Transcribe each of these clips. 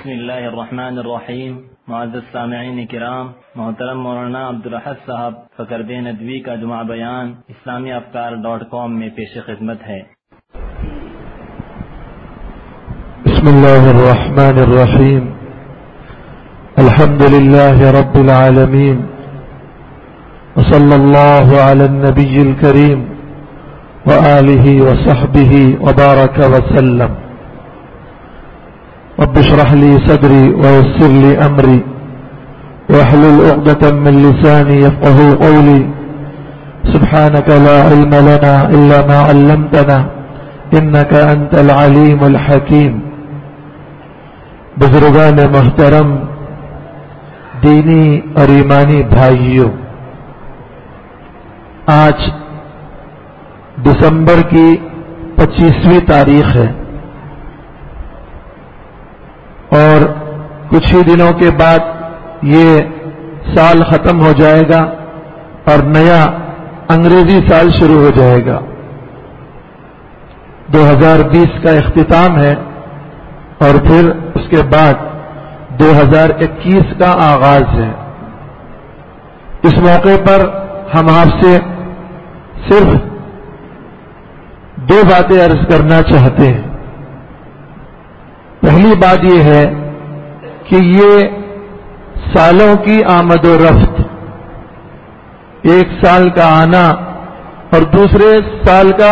بسم اللہ الرحمن الرحیم۔ معزز سامعین کرام، محترم مولانا عبدالحق صاحب فقرد ندوی کا جمعہ بیان اسلامیافکار.com میں پیش خدمت ہے۔ بسم اللہ الرحمن الرحیم، الحمد للہ رب العالمین، وصلی اللہ علی النبی الکریم وآلہ وصحبہ وبارک وسلم۔ رب اشرح لي صدري ويسر لي أمري واحلل عقدة من لساني يفقهوا قولي، سبحانك لا علم لنا إلا ما علمتنا إنك أنت العليم الحكيم۔ بزرگان محترم، دینی اور ایمانی بھائیوں، آج دسمبر کی 25ویں تاریخ ہے اور کچھ ہی دنوں کے بعد یہ سال ختم ہو جائے گا اور نیا انگریزی سال شروع ہو جائے گا۔ 2020 کا اختتام ہے اور پھر اس کے بعد 2021 کا آغاز ہے۔ اس موقع پر ہم آپ سے صرف دو باتیں عرض کرنا چاہتے ہیں۔ پہلی بات یہ ہے کہ یہ سالوں کی آمد و رفت، ایک سال کا آنا اور دوسرے سال کا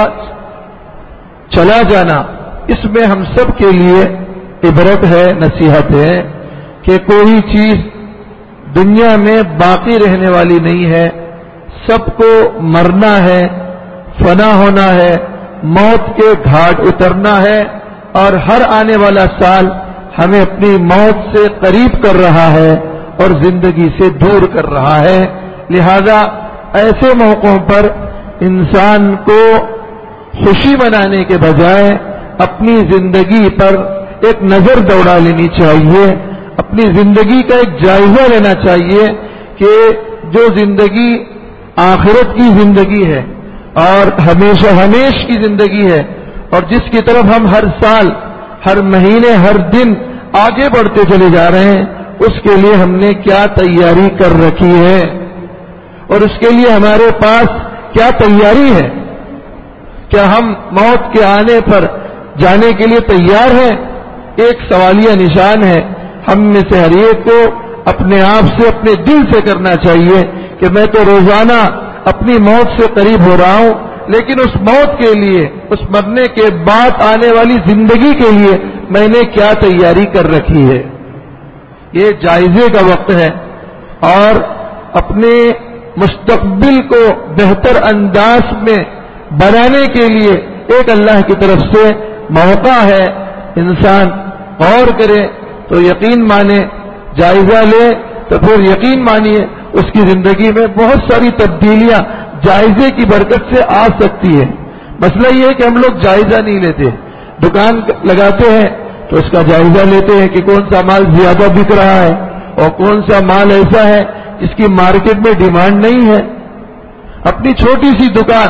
چلا جانا، اس میں ہم سب کے لیے عبرت ہے، نصیحت ہے کہ کوئی چیز دنیا میں باقی رہنے والی نہیں ہے، سب کو مرنا ہے، فنا ہونا ہے، موت کے گھاٹ اترنا ہے، اور ہر آنے والا سال ہمیں اپنی موت سے قریب کر رہا ہے اور زندگی سے دور کر رہا ہے۔ لہذا ایسے موقعوں پر انسان کو خوشی منانے کے بجائے اپنی زندگی پر ایک نظر دوڑا لینی چاہیے، اپنی زندگی کا ایک جائزہ لینا چاہیے کہ جو زندگی آخرت کی زندگی ہے اور ہمیشہ ہمیش کی زندگی ہے، اور جس کی طرف ہم ہر سال، ہر مہینے، ہر دن آگے بڑھتے چلے جا رہے ہیں، اس کے لیے ہم نے کیا تیاری کر رکھی ہے اور اس کے لیے ہمارے پاس کیا تیاری ہے؟ کیا ہم موت کے آنے پر جانے کے لیے تیار ہیں؟ ایک سوالیہ نشان ہے، ہم میں سے ہر ایک کو اپنے آپ سے، اپنے دل سے کرنا چاہیے کہ میں تو روزانہ اپنی موت سے قریب ہو رہا ہوں، لیکن اس موت کے لیے، اس مرنے کے بعد آنے والی زندگی کے لیے میں نے کیا تیاری کر رکھی ہے؟ یہ جائزے کا وقت ہے اور اپنے مستقبل کو بہتر انداز میں بنانے کے لیے ایک اللہ کی طرف سے موقع ہے۔ انسان غور کرے تو یقین مانے، جائزہ لے تو پھر یقین مانیے اس کی زندگی میں بہت ساری تبدیلیاں جائزے کی برکت سے آ سکتی ہے۔ مسئلہ یہ ہے کہ ہم لوگ جائزہ نہیں لیتے، دکان لگاتے ہیں تو اس کا جائزہ لیتے ہیں کہ کون سا مال زیادہ بک رہا ہے اور کون سا مال ایسا ہے جس کی مارکیٹ میں ڈیمانڈ نہیں ہے۔ اپنی چھوٹی سی دکان،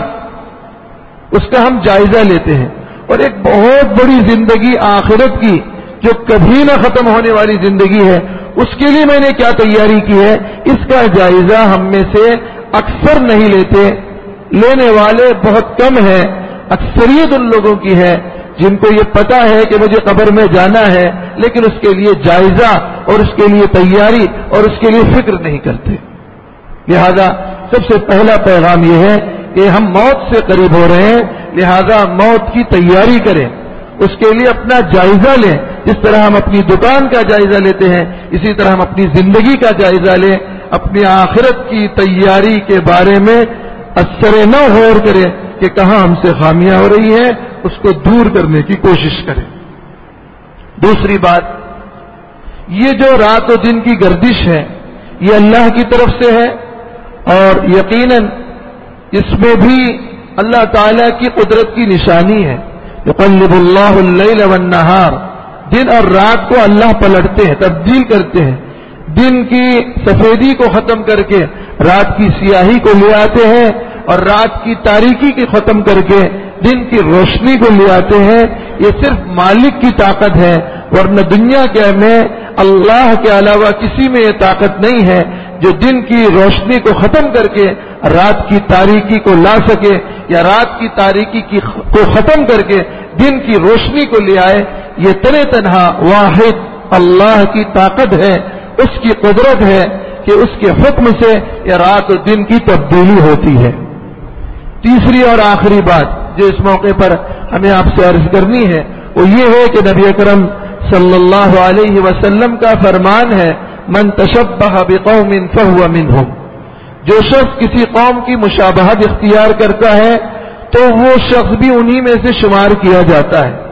اس کا ہم جائزہ لیتے ہیں، اور ایک بہت بڑی زندگی آخرت کی جو کبھی نہ ختم ہونے والی زندگی ہے، اس کے لیے میں نے کیا تیاری کی ہے، اس کا جائزہ ہم میں سے اکثر نہیں لیتے۔ لینے والے بہت کم ہیں، اکثریت ان لوگوں کی ہے جن کو یہ پتا ہے کہ مجھے قبر میں جانا ہے، لیکن اس کے لیے جائزہ اور اس کے لیے تیاری اور اس کے لیے فکر نہیں کرتے۔ لہذا سب سے پہلا پیغام یہ ہے کہ ہم موت سے قریب ہو رہے ہیں، لہذا موت کی تیاری کریں، اس کے لیے اپنا جائزہ لیں۔ جس طرح ہم اپنی دکان کا جائزہ لیتے ہیں، اسی طرح ہم اپنی زندگی کا جائزہ لیں، اپنی آخرت کی تیاری کے بارے میں اثر نو غور کریں کہ کہاں ہم سے خامیاں ہو رہی ہیں، اس کو دور کرنے کی کوشش کریں۔ دوسری بات، یہ جو رات و دن کی گردش ہے یہ اللہ کی طرف سے ہے، اور یقیناً اس میں بھی اللہ تعالی کی قدرت کی نشانی ہے۔ یقلب اللہ اللیل والنہار، دن اور رات کو اللہ پلٹتے ہیں، تبدیل کرتے ہیں، دن کی سفیدی کو ختم کر کے رات کی سیاہی کو لے آتے ہیں اور رات کی تاریکی کو ختم کر کے دن کی روشنی کو لے آتے ہیں۔ یہ صرف مالک کی طاقت ہے، ورنہ دنیا کے میں اللہ کے علاوہ کسی میں یہ طاقت نہیں ہے جو دن کی روشنی کو ختم کر کے رات کی تاریکی کو لا سکے، یا رات کی تاریکی کو ختم کر کے دن کی روشنی کو لے آئے۔ یہ تنہا واحد اللہ کی طاقت ہے، اس کی قدرت ہے کہ اس کے حکم سے یہ رات و دن کی تبدیلی ہوتی ہے۔ تیسری اور آخری بات جو اس موقع پر ہمیں آپ سے عرض کرنی ہے وہ یہ ہے کہ نبی اکرم صلی اللہ علیہ وسلم کا فرمان ہے، من تشبہ بقوم فہو منہم، جو شخص کسی قوم کی مشابہت اختیار کرتا ہے تو وہ شخص بھی انہی میں سے شمار کیا جاتا ہے۔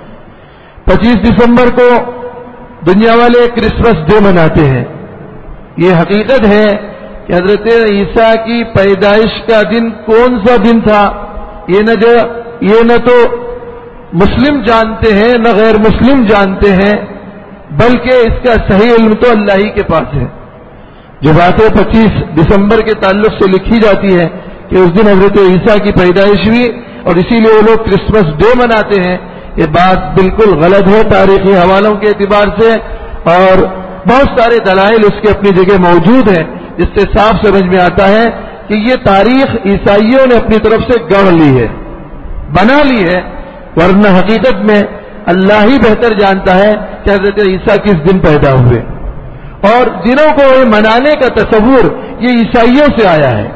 25 دسمبر کو دنیا والے کرسمس ڈے مناتے ہیں۔ یہ حقیقت ہے کہ حضرت عیسیٰ کی پیدائش کا دن کون سا دن تھا یہ نہ تو مسلم جانتے ہیں نہ غیر مسلم جانتے ہیں، بلکہ اس کا صحیح علم تو اللہ ہی کے پاس ہے۔ جو باتیں 25 دسمبر کے تعلق سے لکھی جاتی ہے کہ اس دن حضرت عیسیٰ کی پیدائش ہوئی اور اسی لیے وہ لوگ کرسمس ڈے مناتے ہیں، یہ بات بالکل غلط ہے تاریخی حوالوں کے اعتبار سے، اور بہت سارے دلائل اس کے اپنی جگہ موجود ہیں جس سے صاف سمجھ میں آتا ہے کہ یہ تاریخ عیسائیوں نے اپنی طرف سے گڑھ لی ہے، بنا لی ہے، ورنہ حقیقت میں اللہ ہی بہتر جانتا ہے کہ حضرت عیسیٰ کس دن پیدا ہوئے، اور دنوں کو منانے کا تصور یہ عیسائیوں سے آیا ہے۔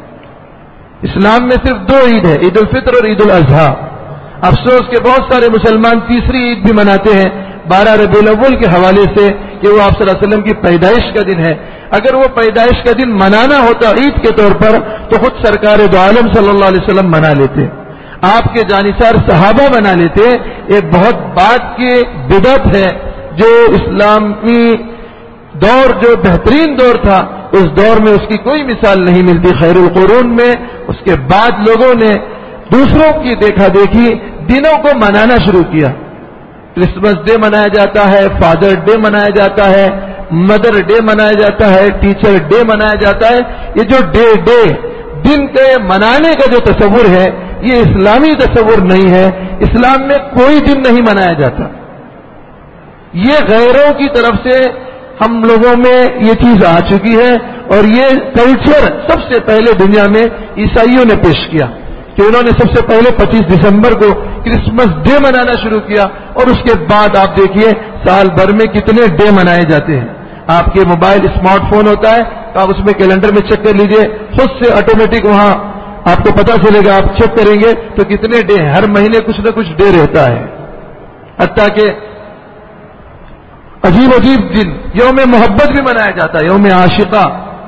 اسلام میں صرف 2 عید ہے، عید الفطر اور عید الاضحیٰ۔ افسوس کہ بہت سارے مسلمان تیسری عید بھی مناتے ہیں 12 ربیع الاول کے حوالے سے کہ وہ آپ صلی اللہ علیہ وسلم کی پیدائش کا دن ہے۔ اگر وہ پیدائش کا دن منانا ہوتا عید کے طور پر تو خود سرکار دو عالم صلی اللہ علیہ وسلم منا لیتے، آپ کے جانثار صحابہ بنا لیتے۔ ایک بہت بات کی بدعت ہے جو اسلامی دور جو بہترین دور تھا اس دور میں اس کی کوئی مثال نہیں ملتی خیر القرون میں۔ اس کے بعد لوگوں نے دوسروں کی دیکھا دیکھی دنوں کو منانا شروع کیا۔ کرسمس ڈے منایا جاتا ہے، فادر ڈے منایا جاتا ہے، مدر ڈے منایا جاتا ہے، ٹیچر ڈے منایا جاتا ہے۔ یہ جو ڈے دن کے منانے کا جو تصور ہے یہ اسلامی تصور نہیں ہے۔ اسلام میں کوئی دن نہیں منایا جاتا، یہ غیروں کی طرف سے ہم لوگوں میں یہ چیز آ چکی ہے، اور یہ کلچر سب سے پہلے دنیا میں عیسائیوں نے پیش کیا کہ انہوں نے سب سے پہلے 25 دسمبر کو کرسمس ڈے منانا شروع کیا، اور اس کے بعد آپ دیکھیے سال بھر میں کتنے ڈے منائے جاتے ہیں۔ آپ کے موبائل اسمارٹ فون ہوتا ہے تو آپ اس میں کیلنڈر میں چیک کر لیجئے، خود سے آٹومیٹک وہاں آپ کو پتا چلے گا، آپ چیک کریں گے تو کتنے ڈے ہیں، ہر مہینے کچھ نہ کچھ ڈے رہتا ہے۔ حتیٰ کہ عجیب دن یوم محبت بھی منایا جاتا ہے، یوم عاشقہ،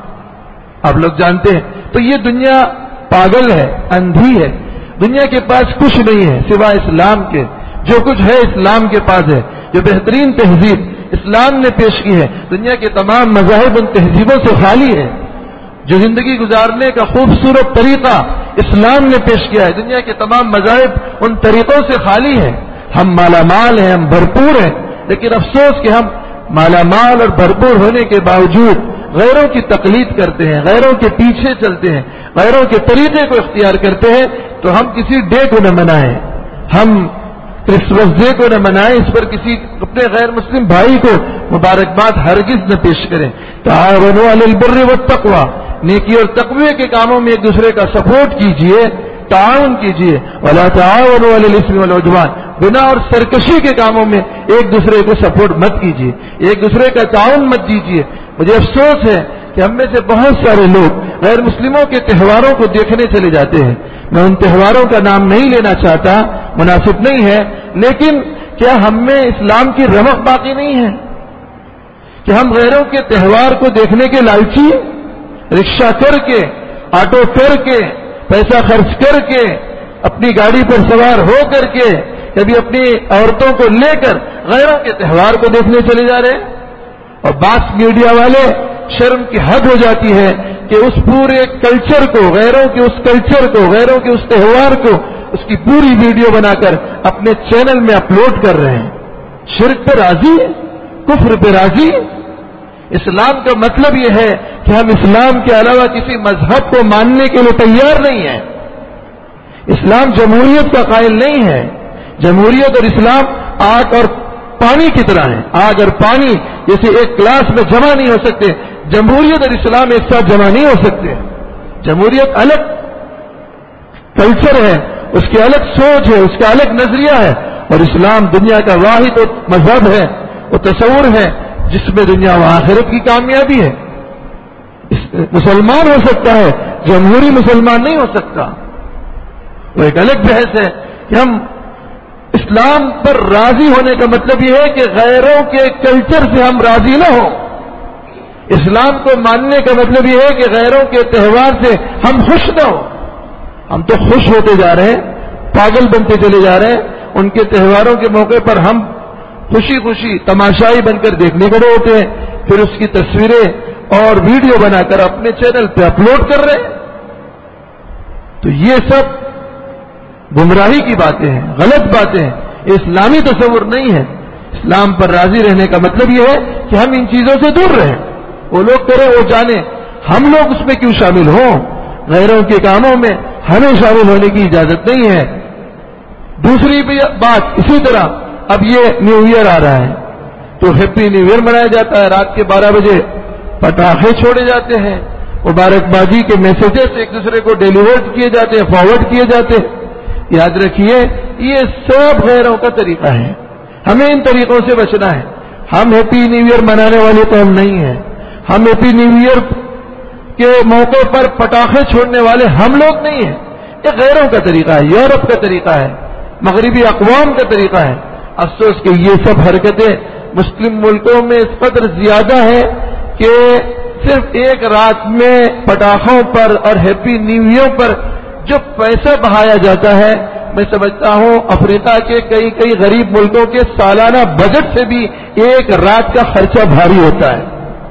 آپ لوگ جانتے ہیں۔ تو یہ دنیا پاگل ہے، اندھی ہے، دنیا کے پاس کچھ نہیں ہے سوائے اسلام کے۔ جو کچھ ہے اسلام کے پاس ہے، جو بہترین تہذیب اسلام نے پیش کی ہے۔ دنیا کے تمام مذاہب ان تہذیبوں سے خالی ہے۔ جو زندگی گزارنے کا خوبصورت طریقہ اسلام نے پیش کیا ہے، دنیا کے تمام مذاہب ان طریقوں سے خالی ہے۔ ہم مالا مال ہیں، ہم بھرپور ہیں، لیکن افسوس کہ ہم مالا مال اور بھرپور ہونے کے باوجود غیروں کی تقلید کرتے ہیں، غیروں کے پیچھے چلتے ہیں، غیروں کے طریقے کو اختیار کرتے ہیں، تو ہم کسی ڈے کو نہ منائیں، ہم کرسمس ڈے کو نہ منائیں، اس پر کسی اپنے غیر مسلم بھائی کو مبارکباد ہرگز نہ پیش کریں۔ تعاونوا علی البر والتقوی، نیکی اور تقوی کے کاموں میں ایک دوسرے کا سپورٹ کیجئے، تعاون کیجئے۔ ولا تعاونوا علی الاثم والعدوان، گناہ اور سرکشی کے کاموں میں ایک دوسرے کو سپورٹ مت کیجیے، ایک دوسرے کا تعاون مت دیجیے۔ مجھے افسوس ہے کہ ہم میں سے بہت سارے لوگ غیر مسلموں کے تہواروں کو دیکھنے چلے جاتے ہیں۔ میں ان تہواروں کا نام نہیں لینا چاہتا، مناسب نہیں ہے، لیکن کیا ہم میں اسلام کی رمق باقی نہیں ہے کہ ہم غیروں کے تہوار کو دیکھنے کے لالچی، رکشہ کر کے، آٹو کر کے، پیسہ خرچ کر کے، اپنی گاڑی پر سوار ہو کر کے، کبھی اپنی عورتوں کو لے کر غیروں کے تہوار کو دیکھنے چلے جا رہے ہیں۔ اور بعض میڈیا والے شرم کی حد ہو جاتی ہے کہ اس پورے کلچر کو، غیروں کے اس کلچر کو، غیروں کے اس تہوار کو، اس کی پوری ویڈیو بنا کر اپنے چینل میں اپلوڈ کر رہے ہیں۔ شرک پہ راضی، کفر پہ راضی۔ اسلام کا مطلب یہ ہے کہ ہم اسلام کے علاوہ کسی مذہب کو ماننے کے لیے تیار نہیں ہیں۔ اسلام جمہوریت کا قائل نہیں ہے۔ جمہوریت اور اسلام 8 اور پانی کی طرح ہیں. آگ اور پانی جیسے ایک گلاس میں جمع نہیں ہو سکتے, جمہوریت اور اسلام ایک ساتھ جمع نہیں ہو سکتے. جمہوریت الگ کلچر ہے, اس کی الگ سوچ ہے, اس کا الگ نظریہ ہے, اور اسلام دنیا کا واحد مذہب ہے, وہ تصور ہے جس میں دنیا و آخرت کی کامیابی ہے. مسلمان ہو سکتا ہے, جمہوری مسلمان نہیں ہو سکتا. وہ ایک الگ بحث ہے کہ ہم اسلام پر راضی ہونے کا مطلب یہ ہے کہ غیروں کے کلچر سے ہم راضی نہ ہوں. اسلام کو ماننے کا مطلب یہ ہے کہ غیروں کے تہوار سے ہم خوش نہ ہوں. ہم تو خوش ہوتے جا رہے ہیں, پاگل بنتے چلے جا رہے ہیں. ان کے تہواروں کے موقع پر ہم خوشی خوشی تماشائی بن کر دیکھنے کھڑے ہوتے ہیں, پھر اس کی تصویریں اور ویڈیو بنا کر اپنے چینل پہ اپلوڈ کر رہے ہیں. تو یہ سب گمراہی کی باتیں ہیں, غلط باتیں ہیں, اسلامی تصور نہیں ہے. اسلام پر راضی رہنے کا مطلب یہ ہے کہ ہم ان چیزوں سے دور رہیں. وہ لوگ کریں, وہ جانیں, ہم لوگ اس میں کیوں شامل ہوں. غیروں کے کاموں میں ہمیں شامل ہونے کی اجازت نہیں ہے. دوسری بات اسی طرح, اب یہ نیو ایئر آ رہا ہے تو ہیپی نیو ایئر منایا جاتا ہے. رات کے 12 بجے پٹاخے چھوڑے جاتے ہیں, مبارکبادی کے میسیجز ایک دوسرے کو ڈیلیورڈ کیے جاتے ہیں, فارورڈ کیے جاتے ہیں. یاد رکھیے یہ سب غیروں کا طریقہ ہے, ہمیں ان طریقوں سے بچنا ہے. ہم ہیپی نیو ایئر منانے والے تو ہم نہیں ہیں. ہم ہیپی نیو ایئر کے موقع پر پٹاخے چھوڑنے والے ہم لوگ نہیں ہیں. یہ غیروں کا طریقہ ہے, یورپ کا طریقہ ہے, مغربی اقوام کا طریقہ ہے. افسوس کہ یہ سب حرکتیں مسلم ملکوں میں اس قدر زیادہ ہیں کہ صرف ایک رات میں پٹاخوں پر اور ہیپی نیو ایئر پر جو پیسہ بہایا جاتا ہے, میں سمجھتا ہوں افریقہ کے کئی غریب ملکوں کے سالانہ بجٹ سے بھی ایک رات کا خرچہ بھاری ہوتا ہے.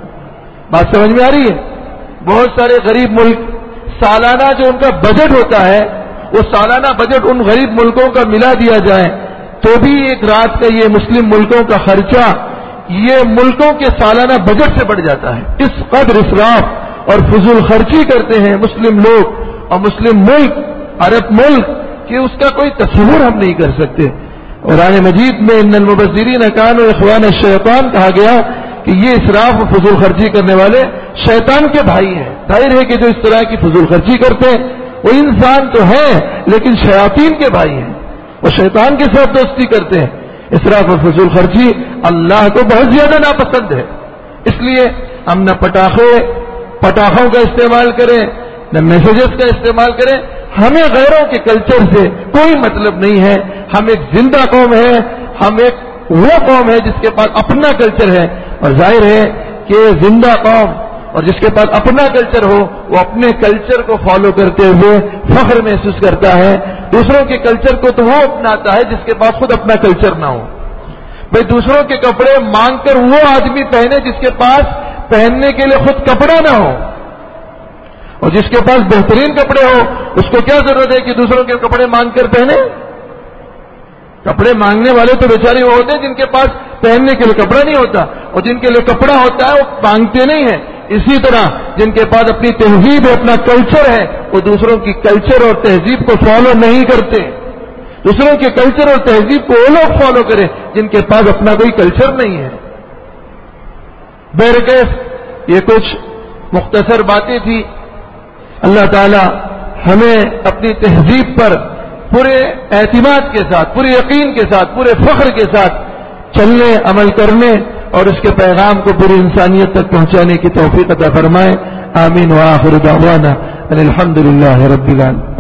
بات سمجھ میں آ رہی ہے؟ بہت سارے غریب ملک سالانہ جو ان کا بجٹ ہوتا ہے, وہ سالانہ بجٹ ان غریب ملکوں کا ملا دیا جائے تو بھی ایک رات کا یہ مسلم ملکوں کا خرچہ یہ ملکوں کے سالانہ بجٹ سے بڑھ جاتا ہے. اس قدر اسراف اور فضول خرچی کرتے ہیں مسلم لوگ اور مسلم ملک, عرب ملک, کہ اس کا کوئی تصور ہم نہیں کر سکتے. قرآن مجید میں ان المبذرین کانوا اخوان الشیطان کہا گیا کہ یہ اسراف اور فضول خرچی کرنے والے شیطان کے بھائی ہیں. ظاہر ہے کہ جو اس طرح کی فضول خرچی کرتے ہیں وہ انسان تو ہیں لیکن شیاطین کے بھائی ہیں, وہ شیطان کے ساتھ دوستی کرتے ہیں. اسراف اور فضول خرچی اللہ کو بہت زیادہ ناپسند ہے. اس لیے ہم نہ پٹاخوں کا استعمال کریں, نہ میسیجز کا استعمال کریں. ہمیں غیروں کے کلچر سے کوئی مطلب نہیں ہے. ہم ایک زندہ قوم ہے, ہم ایک وہ قوم ہے جس کے پاس اپنا کلچر ہے. اور ظاہر ہے کہ زندہ قوم اور جس کے پاس اپنا کلچر ہو وہ اپنے کلچر کو فالو کرتے ہوئے فخر محسوس کرتا ہے. دوسروں کے کلچر کو تو وہ اپناتا ہے جس کے پاس خود اپنا کلچر نہ ہو. بھائی دوسروں کے کپڑے مانگ کر وہ آدمی پہنے جس کے پاس پہننے کے لیے خود کپڑا نہ ہو, اور جس کے پاس بہترین کپڑے ہو اس کو کیا ضرورت ہے کہ دوسروں کے کپڑے مانگ کر پہنے. کپڑے مانگنے والے تو بیچارے وہ ہوتے ہیں جن کے پاس پہننے کے لیے کپڑا نہیں ہوتا, اور جن کے لیے کپڑا ہوتا ہے وہ مانگتے نہیں ہیں. اسی طرح جن کے پاس اپنی تہذیب ہے, اپنا کلچر ہے, وہ دوسروں کی کلچر اور تہذیب کو فالو نہیں کرتے. دوسروں کے کلچر اور تہذیب کو وہ لوگ فالو کریں جن کے پاس اپنا کوئی کلچر نہیں ہے. بہرکیف یہ کچھ مختصر باتیں تھی. اللہ تعالی ہمیں اپنی تہذیب پر پورے اعتماد کے ساتھ, پورے یقین کے ساتھ, پورے فخر کے ساتھ چلنے, عمل کرنے اور اس کے پیغام کو پوری انسانیت تک پہنچانے کی توفیق عطا فرمائے. آمین. وآخر دعوانا ان الحمد للہ رب العالمین.